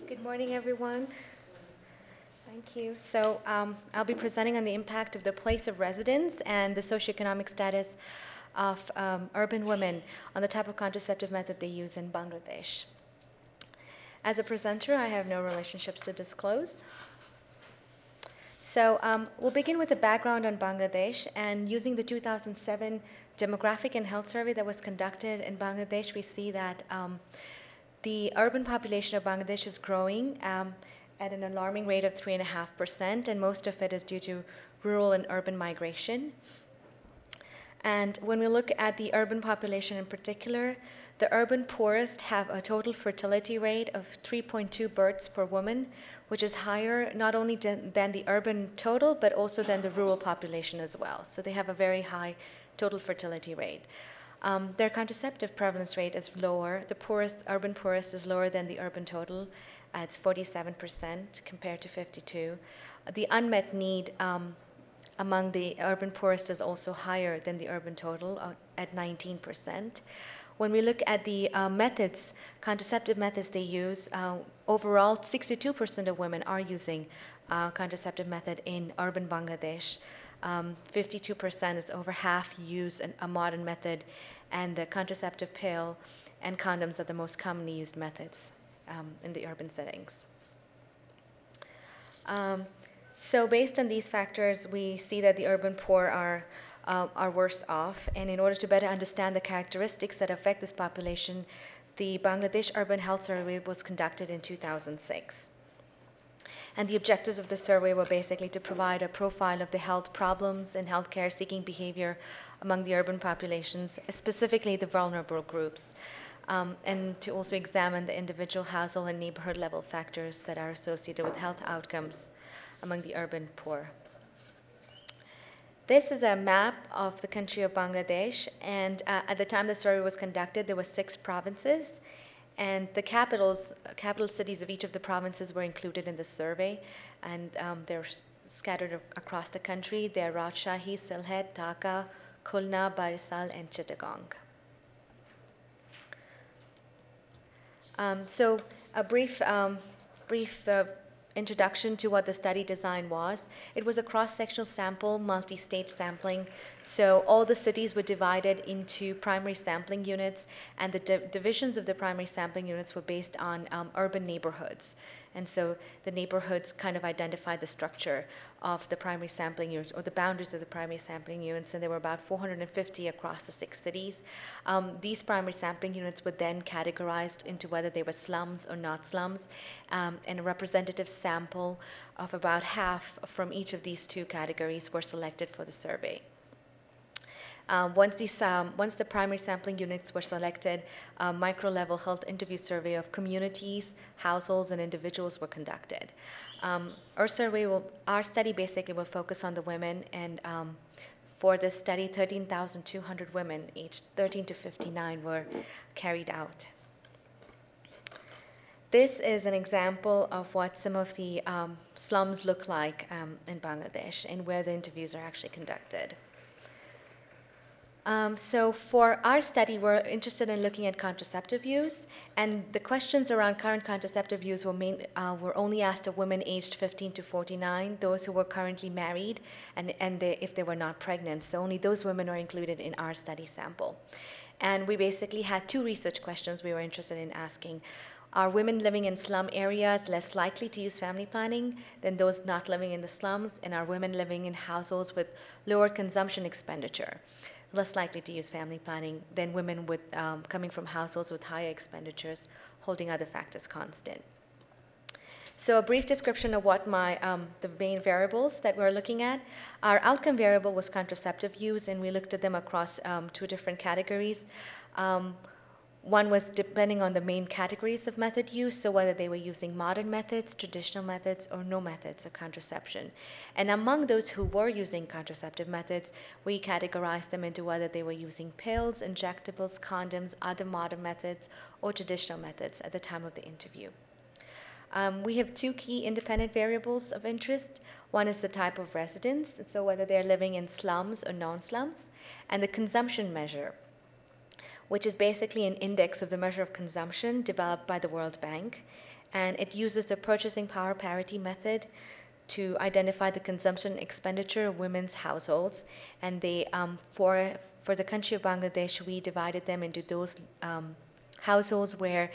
Good morning, everyone. Thank you. I'll be presenting on the impact of the place of residence and the socioeconomic status of urban women on the type of contraceptive method they use in Bangladesh. As a presenter, I have no relationships to disclose. We'll begin with a background on Bangladesh, and using the 2007 demographic and health survey that was conducted in Bangladesh, we see that the urban population of Bangladesh is growing at an alarming rate of 3.5%, and most of it is due to rural and urban migration. And when we look at the urban population in particular, the urban poorest have a total fertility rate of 3.2 births per woman, which is higher not only than the urban total, but also than the rural population as well. So they have a very high total fertility rate. Their contraceptive prevalence rate is lower. The urban poorest is lower than the urban total. It's 47% compared to 52. The unmet need among the urban poorest is also higher than the urban total at 19%. When we look at the contraceptive methods they use, overall 62% of women are using contraceptive method in urban Bangladesh. 52% is over half use a modern method, and the contraceptive pill and condoms are the most commonly used methods in the urban settings. So based on these factors, we see that the urban poor are worse off. And in order to better understand the characteristics that affect this population, the Bangladesh Urban Health Survey was conducted in 2006. And the objectives of the survey were basically to provide a profile of the health problems and healthcare seeking behavior among the urban populations, specifically the vulnerable groups, and to also examine the individual household and neighborhood level factors that are associated with health outcomes among the urban poor. This is a map of the country of Bangladesh, and at the time the survey was conducted, there were 6 provinces, and the capital cities of each of the provinces were included in the survey, and they're scattered across the country. They're Rajshahi, Sylhet, Dhaka, Khulna, Barisal, and Chittagong. So a brief introduction to what the study design was. It was a cross-sectional sample, multi-stage sampling. So all the cities were divided into primary sampling units, and the divisions of the primary sampling units were based on urban neighborhoods. And so the neighborhoods kind of identified the structure of the primary sampling units, or the boundaries of the primary sampling units, and there were about 450 across the 6 cities. These primary sampling units were then categorized into whether they were slums or not slums, and a representative sample of about half from each of these 2 categories were selected for the survey. Once the primary sampling units were selected, a micro-level health interview survey of communities, households, and individuals were conducted. Our study basically will focus on the women, and for this study, 13,200 women aged 13 to 59 were carried out. This is an example of what some of the slums look like in Bangladesh and where the interviews are actually conducted. So for our study, we're interested in looking at contraceptive use, and the questions around current contraceptive use were only asked of women aged 15 to 49, those who were currently married, and if they were not pregnant. So only those women are included in our study sample. And we basically had 2 research questions we were interested in asking. Are women living in slum areas less likely to use family planning than those not living in the slums? And are women living in households with lower consumption expenditure less likely to use family planning than women coming from households with higher expenditures, holding other factors constant? So a brief description of what the main variables that we're looking at. Our outcome variable was contraceptive use, and we looked at them across 2 different categories. One was depending on the main categories of method use, so whether they were using modern methods, traditional methods, or no methods of contraception. And among those who were using contraceptive methods, we categorized them into whether they were using pills, injectables, condoms, other modern methods, or traditional methods at the time of the interview. We have 2 key independent variables of interest. One is the type of residence, so whether they're living in slums or non-slums, and the consumption measure, which is basically an index of the measure of consumption developed by the World Bank. And it uses the purchasing power parity method to identify the consumption expenditure of women's households. And for the country of Bangladesh, we divided them into those households where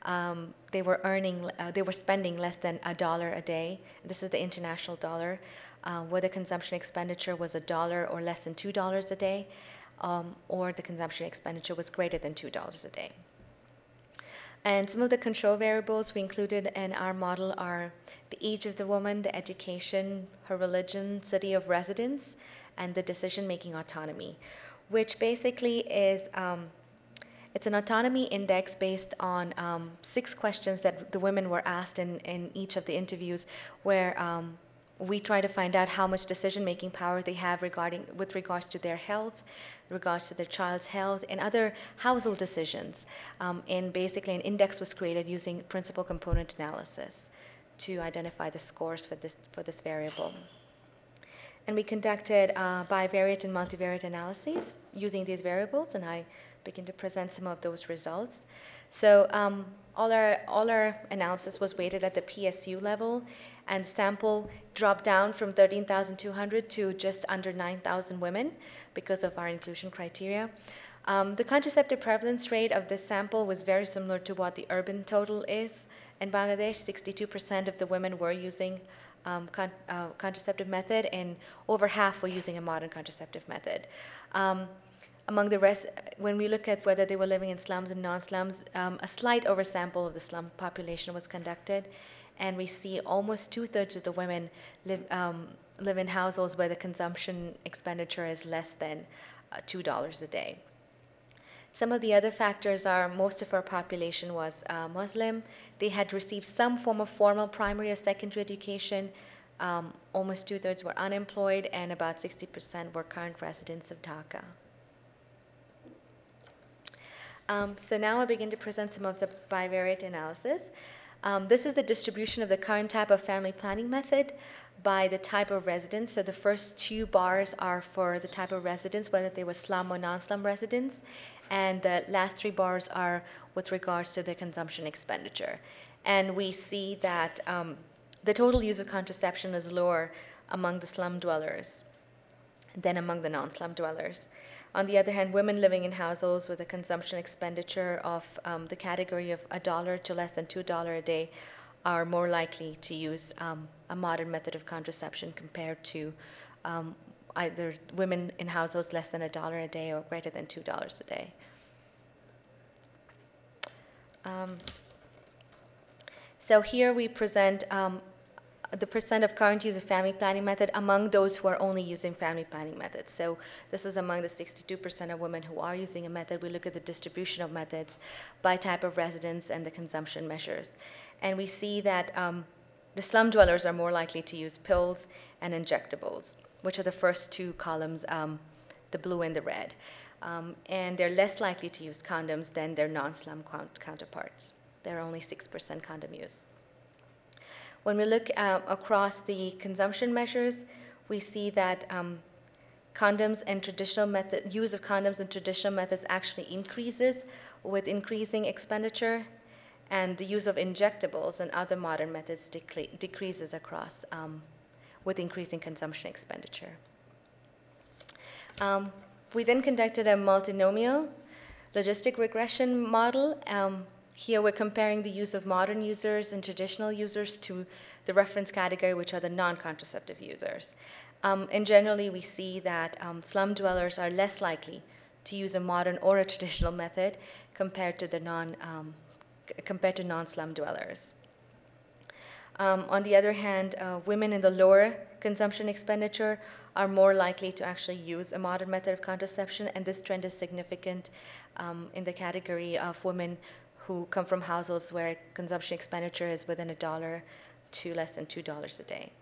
they were spending less than $1 a day. This is the international dollar, where the consumption expenditure was $1 or less than $2 a day, or the consumption expenditure was greater than $2 a day. And some of the control variables we included in our model are the age of the woman, the education, her religion, city of residence, and the decision-making autonomy, which basically is it's an autonomy index based on 6 questions that the women were asked in each of the interviews, where we try to find out how much decision-making power they have with regards to their health, regards to their child's health, and other household decisions. And basically, an index was created using principal component analysis to identify the scores for this variable. And we conducted bivariate and multivariate analyses using these variables, and I begin to present some of those results. So all our analysis was weighted at the PSU level, and sample dropped down from 13,200 to just under 9,000 women because of our inclusion criteria. The contraceptive prevalence rate of this sample was very similar to what the urban total is in Bangladesh. 62% of the women were using contraceptive method, and over half were using a modern contraceptive method. Among the rest, when we look at whether they were living in slums and non-slums, a slight oversample of the slum population was conducted, and we see almost 2/3 of the women live in households where the consumption expenditure is less than $2 a day. Some of the other factors are most of our population was Muslim. They had received some form of formal primary or secondary education. Almost 2/3 were unemployed, and about 60% were current residents of Dhaka. So now I begin to present some of the bivariate analysis. This is the distribution of the current type of family planning method by the type of residence. So the first 2 bars are for the type of residence, whether they were slum or non-slum residents, and the last 3 bars are with regards to their consumption expenditure. And we see that the total use of contraception is lower among the slum dwellers than among the non-slum dwellers. On the other hand, women living in households with a consumption expenditure of the category of $1 to less than $2 a day are more likely to use a modern method of contraception compared to either women in households less than $1 a day or greater than $2 a day. So here we present the percent of current use of family planning method among those who are only using family planning methods. So this is among the 62% of women who are using a method. We look at the distribution of methods by type of residence and the consumption measures. And we see that the slum dwellers are more likely to use pills and injectables, which are the first 2 columns, the blue and the red. And they're less likely to use condoms than their non-slum counterparts. They're only 6% condom use. When we look across the consumption measures, we see that condoms and use of condoms and traditional methods actually increases with increasing expenditure, and the use of injectables and other modern methods decreases across with increasing consumption expenditure. We then conducted a multinomial logistic regression model. Here we're comparing the use of modern users and traditional users to the reference category, which are the non-contraceptive users. And generally, we see that slum dwellers are less likely to use a modern or a traditional method compared to non-slum dwellers. On the other hand, women in the lower consumption expenditure are more likely to actually use a modern method of contraception, and this trend is significant in the category of women who come from households where consumption expenditure is within $1 to less than $2 a day.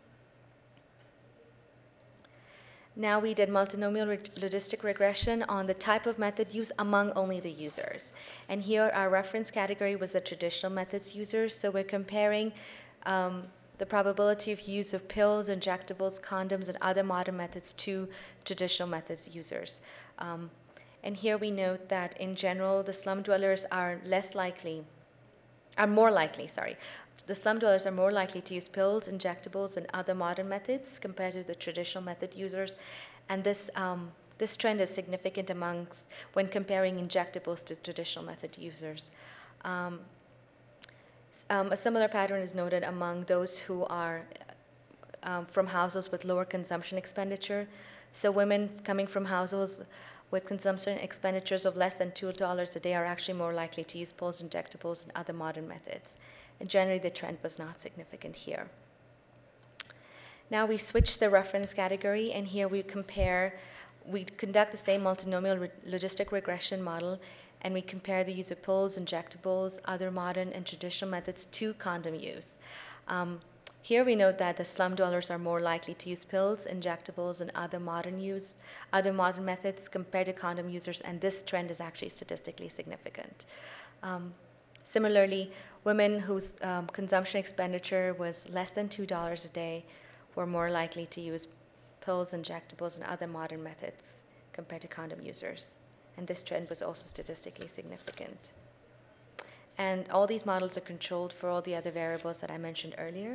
Now we did multinomial logistic regression on the type of method used among only the users. And here our reference category was the traditional methods users. So we're comparing the probability of use of pills, injectables, condoms, and other modern methods to traditional methods users. And here we note that in general, the slum dwellers are less likely are more likely, sorry. The slum dwellers are more likely to use pills, injectables, and other modern methods compared to the traditional method users. And this trend is significant amongst when comparing injectables to traditional method users. Um, a similar pattern is noted among those who are from households with lower consumption expenditure. So women coming from households with consumption expenditures of less than $2 a day are actually more likely to use pills, injectables, and other modern methods. And generally, the trend was not significant here. Now we've switched the reference category, and here we conduct the same multinomial logistic regression model, and we compare the use of pills, injectables, other modern and traditional methods to condom use. Here we note that the slum dwellers are more likely to use pills, injectables, and other modern methods compared to condom users, and this trend is actually statistically significant. Similarly, women whose consumption expenditure was less than $2 a day were more likely to use pills, injectables, and other modern methods compared to condom users, and this trend was also statistically significant. And all these models are controlled for all the other variables that I mentioned earlier.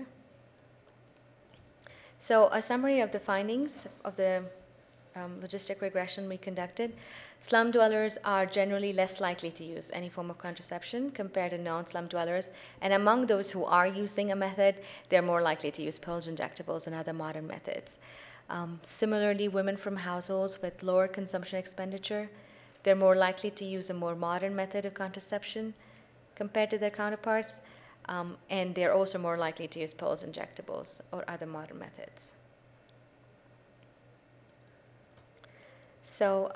So a summary of the findings of the logistic regression we conducted. Slum dwellers are generally less likely to use any form of contraception compared to non-slum dwellers. And among those who are using a method, they're more likely to use pills, injectables, and other modern methods. Similarly, women from households with lower consumption expenditure, they're more likely to use a more modern method of contraception compared to their counterparts. And they're also more likely to use pills, injectables, or other modern methods. So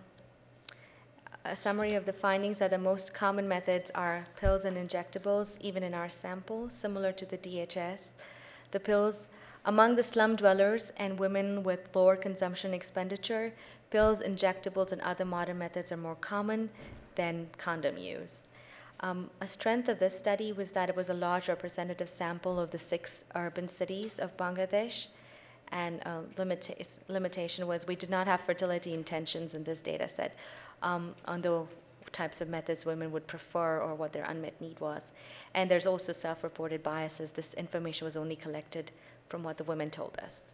a summary of the findings are the most common methods are pills and injectables, even in our sample, similar to the DHS. The pills, among the slum dwellers and women with lower consumption expenditure, pills, injectables, and other modern methods are more common than condom use. A strength of this study was that it was a large representative sample of the 6 urban cities of Bangladesh, and limitation was we did not have fertility intentions in this data set on the types of methods women would prefer or what their unmet need was. And there's also self-reported biases. This information was only collected from what the women told us.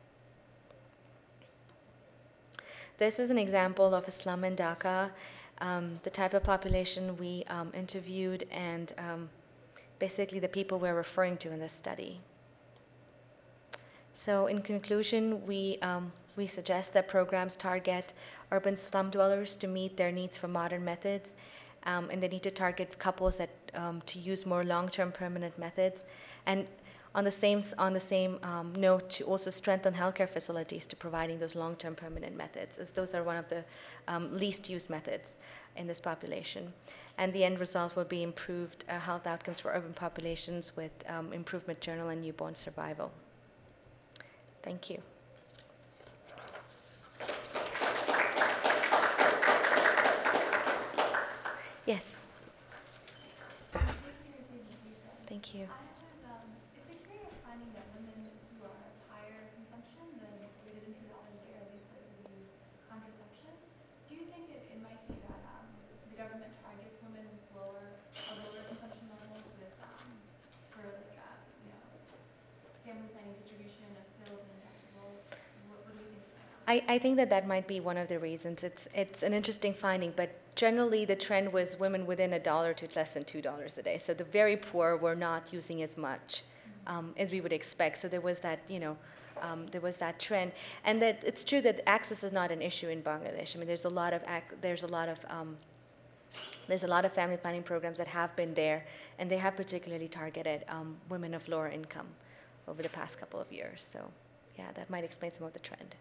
This is an example of a slum in Dhaka, the type of population we interviewed, and basically the people we're referring to in this study. So in conclusion, we suggest that programs target urban slum dwellers to meet their needs for modern methods, and they need to target couples that to use more long-term permanent methods, and on the same note, to also strengthen healthcare facilities to providing those long-term permanent methods, as those are one of the least used methods in this population. And the end result will be improved health outcomes for urban populations with improved maternal and newborn survival. Thank you. Yes. Thank you. It's a curious finding that women who are of higher consumption than greater than $2 a day are least likely to use contraception. Do you think it might be that the government targets women with lower consumption levels with sort of like family planning distribution of pills and injectables? What do you think is going on? I think that might be one of the reasons. It's an interesting finding, but generally the trend was women within $1 to less than $2 a day. So the very poor were not using as much as we would expect. So there was that, there was that trend, and that it's true that access is not an issue in Bangladesh. I mean, there's a lot of family planning programs that have been there, and they have particularly targeted women of lower income over the past couple of years. So, yeah, that might explain some of the trend.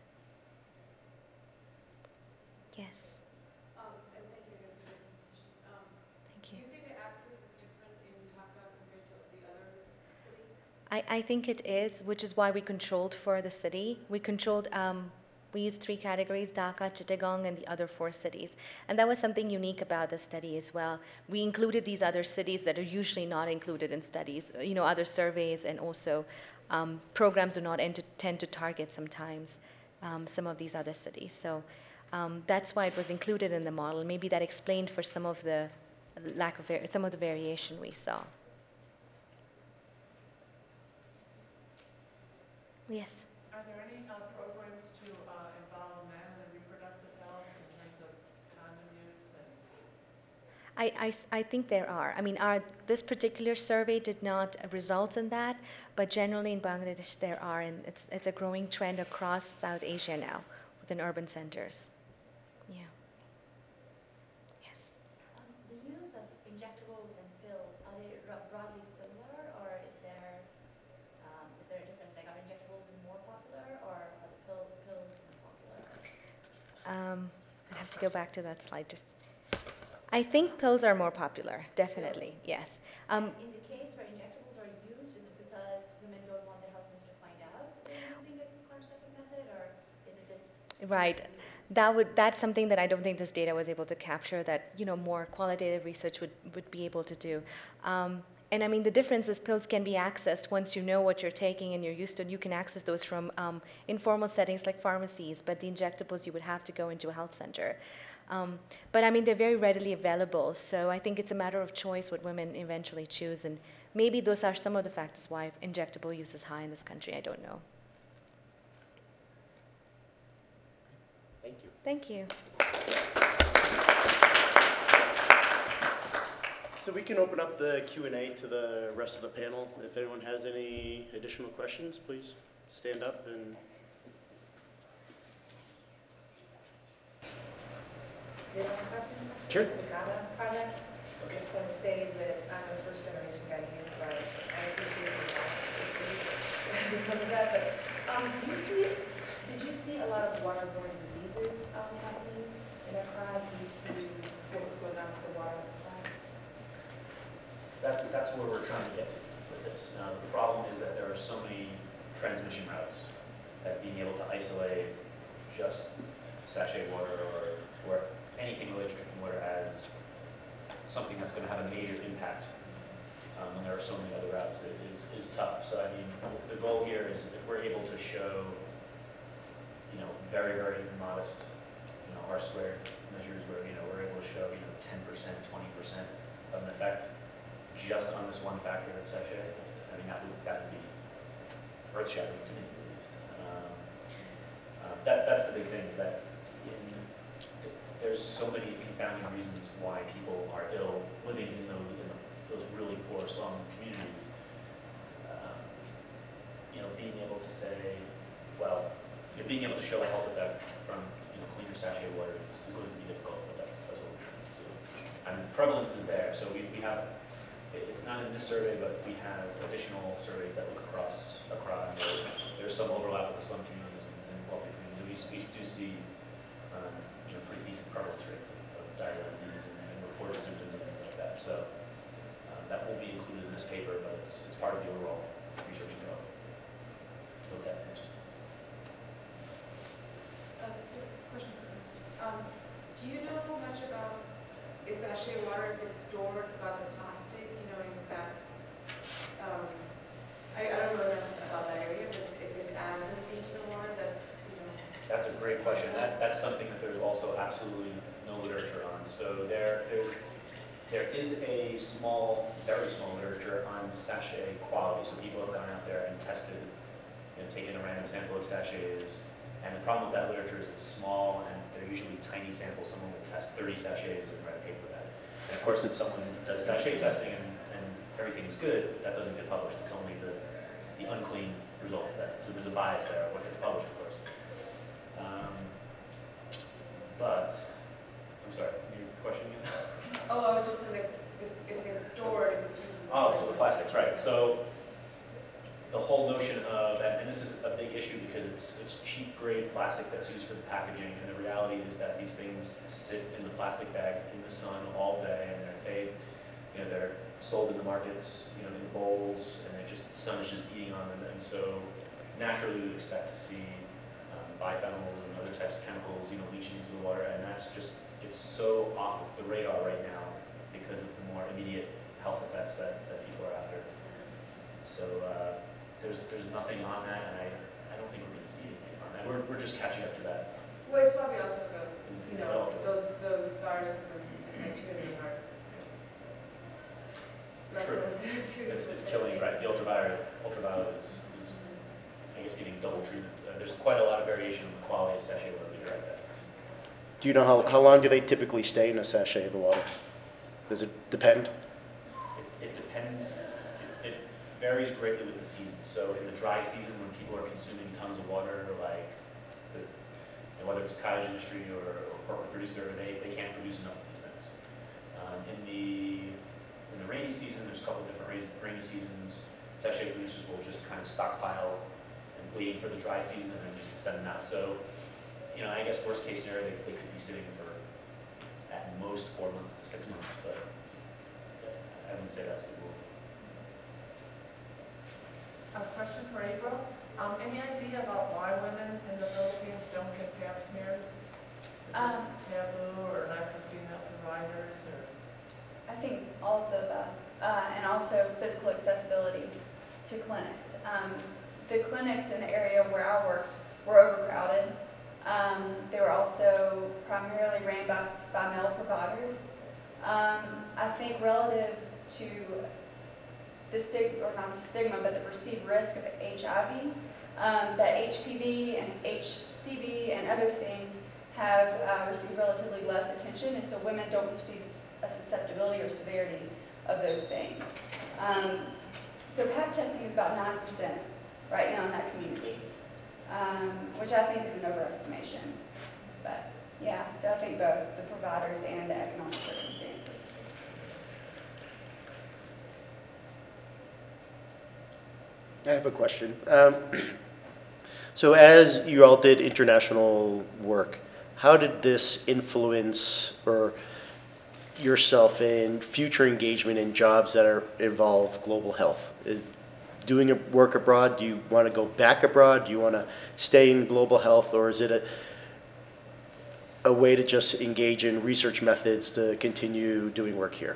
Yes. And thank you again for your presentation. Thank Do you. you think the access is different in Dhaka compared to the other cities? I think it is, which is why we controlled for the city. We used 3 categories: Dhaka, Chittagong, and the other 4 cities. And that was something unique about the study as well. We included these other cities that are usually not included in studies, other surveys, and also programs do not tend to target sometimes some of these other cities. So that's why it was included in the model. Maybe that explained for some of the some of the variation we saw. Yes. Are there any programs to involve men in their reproductive health in terms of condom use and? I think there are. I mean, this particular survey did not result in that, but generally in Bangladesh there are, and it's a growing trend across South Asia now within urban centers. Yeah. Yes. The use of injectables and pills, are they broadly similar, or is there a difference? Like, are injectables more popular, or are the pills more popular? I'd have to go back to that slide. I think pills are more popular, definitely, yes. In the case where injectables are used, is it because women don't want their husbands to find out that they're using a contraceptive method, or is it just Right. That's something that I don't think this data was able to capture, that more qualitative research would be able to do. And I mean, the difference is pills can be accessed once you know what you're taking and you're used to. You can access those from informal settings like pharmacies, but the injectables you would have to go into a health center. But I mean, they're very readily available, so I think it's a matter of choice what women eventually choose, and maybe those are some of the factors why injectable use is high in this country. I don't know. Thank you. Thank you. So we can open up the Q&A to the rest of the panel. If anyone has any additional questions, please stand up and. Do you have a question? Sure. The GABA project. I just want to say that I'm a first generation Ghanaian, so I appreciate the because of that. But did you see a lot of waterborne diseases happening in Accra due to what was going on with the water supply? That's where we're trying to get to with this. The problem is that there are so many transmission routes that being able to isolate just sachet water or anything related to drinking water as something that's going to have a major impact when there are so many other routes is tough. So I mean, the goal here is if we're able to show, very, very modest, R squared measures where, we're able to show, 10%, 20% of an effect just on this one factor, that's sachet. I mean, that would be earth-shattering to me, at least. That's the big thing, is that there's so many confounding reasons why people are ill living in those really poor slum communities. Being able to say, well, being able to show a health effect from cleaner sachet water is going to be difficult, but that's what we're trying to do. I mean, prevalence is there, so we have. It's not in this survey, but we have additional surveys that look across. There's some overlap with the slum communities and wealthy communities. We do see pretty decent prevalence rates of diarrheal diseases and reported symptoms and things like that. So that won't be included in this paper, but it's part of the overall research and development. Hope that answers. Question. Do you know much about sachet water, if it's stored, about the plastic? Is that I don't know enough about that area, but if it adds anything to the water, That's a great question. That's something that there's also absolutely no literature on. So there is a very small literature on sachet quality. So people have gone out there and tested, taken a random sample of sachets. And the problem with that literature is it's small and they're usually tiny samples. Someone will test 30 sachets and write a paper with that. And of course, if someone does sachet testing and everything's good, that doesn't get published. It's only the unclean results so there's a bias there of what gets published, of course. But, I'm sorry, your question again? Oh, I was just saying, if it's stored, if it's used as Oh, so the plastics, right. So the whole notion of, and this is a big issue because it's cheap grade plastic that's used for the packaging, and the reality is that these things sit in the plastic bags in the sun all day, and they're sold in the markets, in bowls, and the sun is just beating on them, and so naturally we would expect to see biphenyls and other types of chemicals, leaching into the water, and it's so off the radar right now because of the more immediate health effects that people are after. So there's nothing on that, and I don't think we're going to see anything on that. We're just catching up to that. Well, it's probably also those viruses and bacteria are less True. sensitive to. It's killing, right? The ultraviolet is I guess, receiving double treatment. There's quite a lot of variation in the quality of sachet water, you're right there. Do you know how long do they typically stay in a sachet of the water? Does it depend? It depends. It varies greatly with the season. So in the dry season, when people are consuming tons of water, like whether it's cottage industry or corporate producer, they can't produce enough of these things. In the rainy season, there's a couple different rainy seasons. Sachet producers will just kind of stockpile and waiting for the dry season and then just send them out. So, I guess worst case scenario, they could be sitting for at most 4 months to 6 months, but I wouldn't say that's the rule. A question for April. Any idea about why women in the Philippines don't get pap smears? Is it taboo or not for female providers or? I think all of the above, and also physical accessibility to clinics. The clinics in the area where I worked were overcrowded. They were also primarily ran by male providers. I think relative to the stigma, or not the stigma, but the perceived risk of HIV, that HPV and HCV and other things have received relatively less attention, and so women don't perceive a susceptibility or severity of those things. So Pap testing is about 9% right now in that community, which I think is an overestimation. But yeah, so I think both the providers and the economic circumstances. I have a question. So as you all did international work, how did this influence yourself in future engagement in jobs that involve global health? Doing work abroad, do you want to go back abroad? Do you want to stay in global health, or is it a way to just engage in research methods to continue doing work here?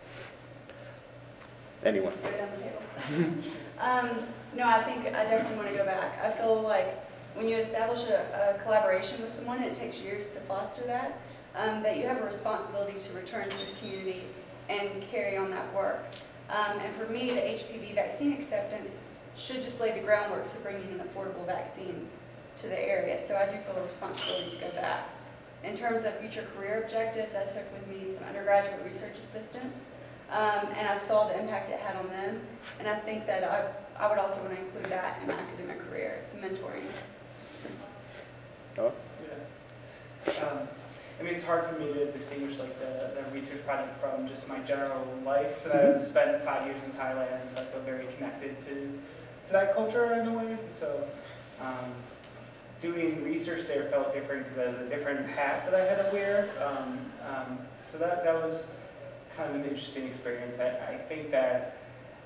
Anyone? Straight on the table. No, I think I definitely want to go back. I feel like when you establish a collaboration with someone, and it takes years to foster that, that you have a responsibility to return to the community and carry on that work. And for me, the HPV vaccine acceptance should just lay the groundwork to bringing an affordable vaccine to the area. So I do feel a responsibility to go back. In terms of future career objectives, I took with me some undergraduate research assistants, and I saw the impact it had on them. And I think that I would also want to include that in my academic career, some mentoring. Oh? Yeah. I mean, it's hard for me to distinguish like the research project from just my general life, because I've spent 5 years in Thailand, so I feel very connected to that culture in a ways. And so doing research there felt different because there was a different hat that I had to wear. So that was kind of an interesting experience. I think that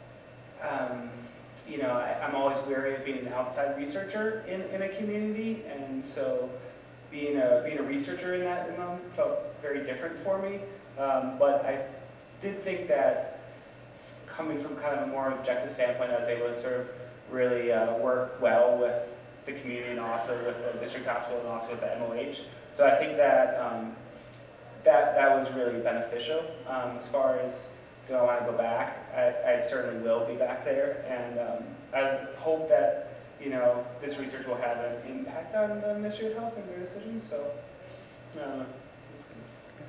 I'm always wary of being an outside researcher in a community, and so being a researcher in that environment felt very different for me. But I did think that coming from kind of a more objective standpoint, I was able to sort of really work well with the community and also with the district hospital and also with the MOH. So I think that that was really beneficial. As far as do I want to go back, I certainly will be back there, and I hope that this research will have an impact on the Ministry of Health and their decisions. So it's good.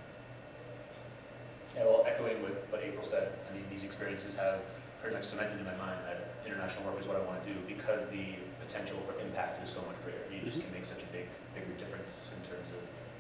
Yeah, well, echoing what April said, I mean, these experiences have pretty much cemented in my mind that international work is what I want to do because the potential for impact is so much greater. You just can make such a bigger difference in terms of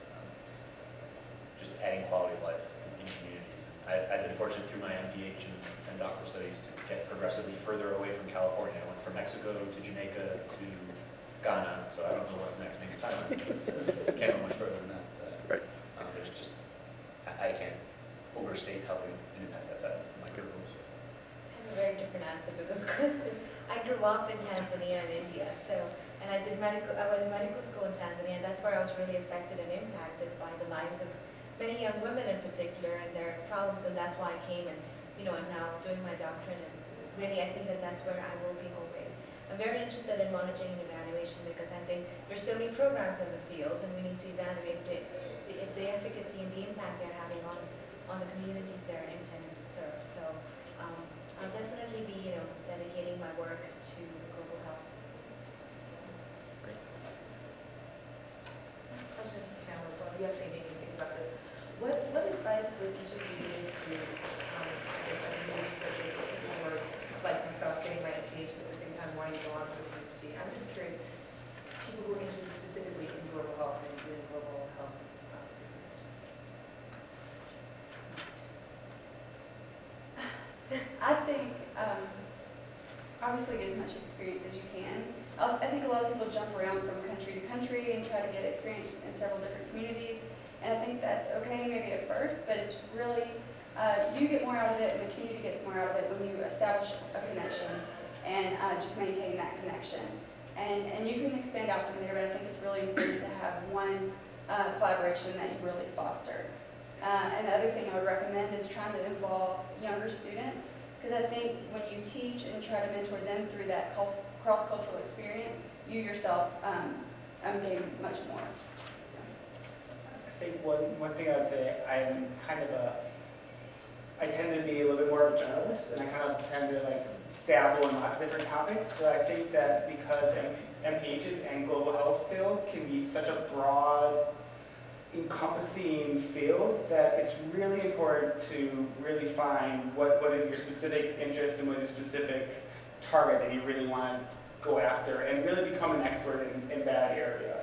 just adding quality of life in communities. I've been fortunate through my MPH and doctoral studies to get progressively further away from California. I went from Mexico to Jamaica to Ghana, so I don't know what's next, maybe Thailand. Can't go much further than that. Right. There's just, I can't overstate how big an impact that's had on my career goals. I have a very different answer to this question. I grew up in Tanzania and India, and I was in medical school in Tanzania, and that's where I was really affected and impacted by the lives of many young women in particular and their problems, and that's why I came and, I'm now doing my doctorate, and really I think that that's where I will be always. I'm very interested in monitoring and evaluation because I think there's so many programs in the field, and we need to evaluate the efficacy and the impact they're having on the communities they're intended to serve. So I'll definitely be, dedicating my work to global health. you actually made me think about this. What advice would each of you give to, I guess, like new researchers or people who are like myself getting my MPH but at the same time wanting to go on for a PhD? I'm just curious, people who are interested specifically in global health and doing global health research. I think, obviously get as much experience as you can. I think a lot of people jump around from country to country and try to get experience in several different communities. And I think that's okay maybe at first, but it's really, you get more out of it and the community gets more out of it when you establish a connection and just maintain that connection. And you can expand out from there, but I think it's really important to have one collaboration that you really foster. And the other thing I would recommend is trying to involve younger students, because I think when you teach and try to mentor them through that cross-cultural experience, you yourself gain much more. I think one thing I would say, I'm kind of I tend to be a little bit more of a journalist, and I kind of tend to like dabble in lots of different topics, but I think that because MPHs and global health field can be such a broad, encompassing field, that it's really important to really find what is your specific interest and what is your specific target that you really want to go after and really become an expert in that area.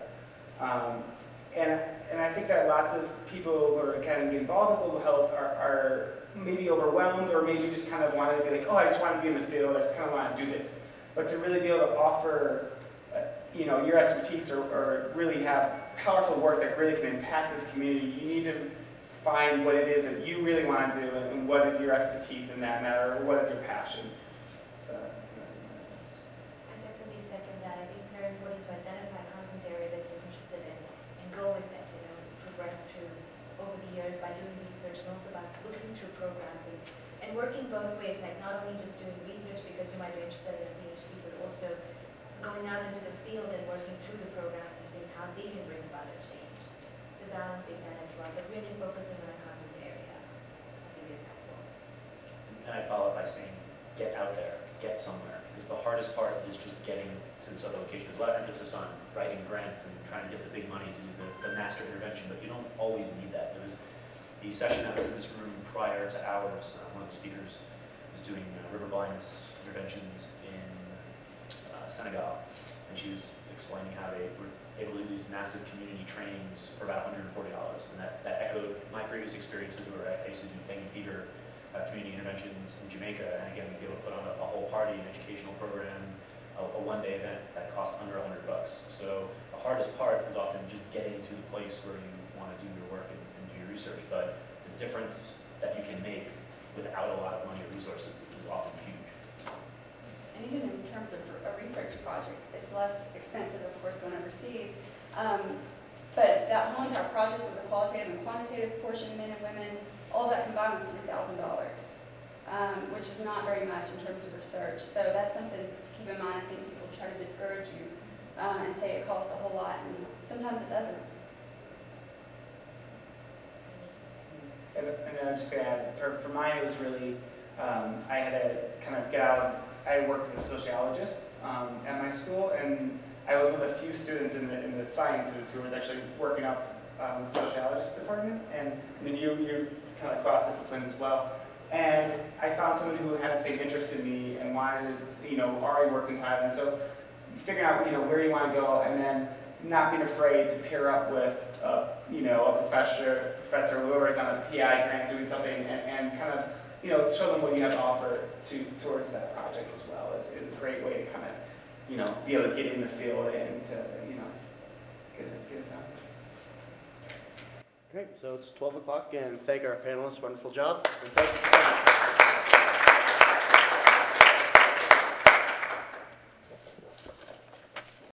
And I think that lots of people who are kind of involved in global health are maybe overwhelmed or maybe just kind of want to be like, oh, I just want to be in the field, I just kind of want to do this. But to really be able to offer your expertise or really have powerful work that really can impact this community, you need to find what it is that you really want to do and what is your expertise in that matter, or what is your passion. So, I definitely second that. I think it's very important to identify a content area that you're interested in and go with it, progress through over the years by doing research and also by looking through programs and working both ways, like not only just doing research because you might be interested in a PhD, but also going out into the field and working through the programs and seeing how they can bring about a change. So balancing that as well, but really focusing on a content area, I think is helpful. And I follow up by saying, get out there, get somewhere. Because the hardest part is just getting to this other location. There's a lot of emphasis on writing grants and trying to get the big money to do the master intervention, but you don't always need that. There was the session that was in this room prior to ours, one of the speakers was doing river blindness interventions in Senegal, and she was explaining how they were able to do these massive community trainings for about $140, and that echoed my previous experiences where I used to do dengue fever community interventions in Jamaica, and again, we'd be able to put on a whole party, an educational program, a one-day event that cost under $100. So the hardest part is often just getting to the place where you want to do your work and do your research, but the difference that you can make without a lot of money or resources is often huge. And even in terms of a research project, it's less expensive, of course, going overseas. But that whole entire project with the qualitative and quantitative portion, men and women, all of that combined was $3,000, which is not very much in terms of research. So that's something to keep in mind. I think people try to discourage you and say it costs a whole lot, and sometimes it doesn't. and I was just going to add, for mine it was really, I had to kind of get out of, I worked with a sociologist at my school, and I was one of the few students in the sciences who was actually working up the sociologist department, and I mean, you're kind of cross-disciplined as well. And I found someone who had the same interest in me and wanted, already worked in Thailand. So figuring out, where you want to go, and then not being afraid to pair up with, a professor whoever is on a PI grant doing something, and kind of, show them what you have to offer towards that project as well is a great way to kind of, be able to get in the field and to, get it done. Great, so it's 12 o'clock, and thank our panelists, wonderful job. And thank you.